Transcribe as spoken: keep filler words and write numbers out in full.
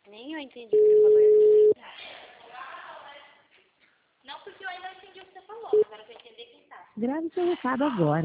Nem eu entendi o que você falou. Não, porque eu ainda não entendi o que você falou. Agora eu vou entender quem tá. Grave seu recado agora.